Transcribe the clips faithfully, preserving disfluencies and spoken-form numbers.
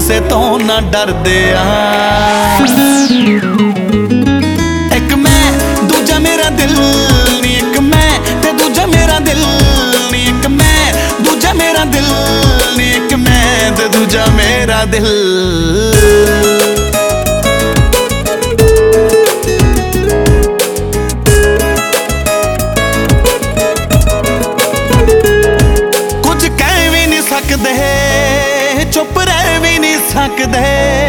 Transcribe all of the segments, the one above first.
ਕਿਸੇ ਤੋਂ ਨਾ ਡਰਦੇ ਆ। ਇੱਕ ਮੈਂ ਦੂਜਾ ਮੇਰਾ ਦਿਲ ਨੀ, ਇੱਕ ਮੈਂ ਤੇ ਦੂਜਾ ਮੇਰਾ ਦਿਲ ਨੀ, ਇੱਕ ਮੈਂ ਦੂਜਾ ਮੇਰਾ ਦਿਲ ਨੀ, ਇੱਕ ਮੈਂ ਤੇ ਦੂਜਾ ਮੇਰਾ ਦਿਲ। ਸਕਦੇ ਚੁੱਪ ਰਹਿ ਵੀ ਨਹੀਂ ਸਕਦੇ,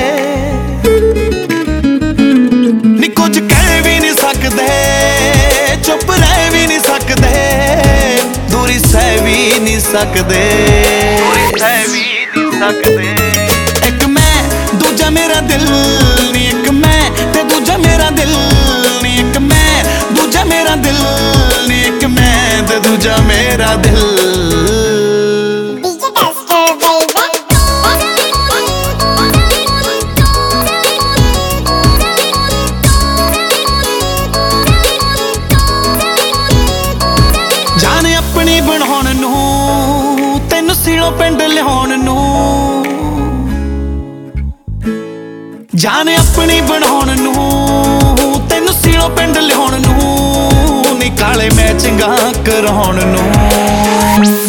ਨੀ ਕੁਝ ਕਹਿ ਵੀ ਨਹੀਂ ਸਕਦੇ, ਚੁੱਪ ਰਹਿ ਵੀ ਨਹੀਂ ਸਕਦੇ, ਦੂਰੀ ਸਹਿ ਵੀ ਨਹੀਂ ਸਕਦੇ, ਦੂਰੀ ਸਹਿ ਵੀ ਨਹੀਂ ਸਕਦੇ। ਇੱਕ ਮੈਂ ਦੂਜਾ ਮੇਰਾ ਦਿਲ ਨੀ, ਇੱਕ ਮੈਂ ਤੇ ਦੂਜਾ ਮੇਰਾ ਦਿਲ ਨੀ, ਇੱਕ ਮੈਂ ਦੂਜਾ ਮੇਰਾ ਦਿਲ ਨੀ, ਇੱਕ ਮੈਂ ਤੇ ਦੂਜਾ ਮੇਰਾ ਦਿਲ। ਜਾਨ ਆਪਣੀ ਬਣਾਉਣ ਨੂੰ, ਤੈਨੂੰ ਸੀਲੋਂ ਪਿੰਡ ਲਿਆਉਣ ਨੂੰ, ਜਾਨ ਆਪਣੀ ਬਣਾਉਣ ਨੂੰ, ਤੈਨੂੰ ਸੀਲੋਂ ਪਿੰਡ ਲਿਆਉਣ ਨੂੰ, ਨੀ ਕਾਲੇ ਮੈਚਿੰਗਾਂ ਕਰਾਉਣ ਨੂੰ।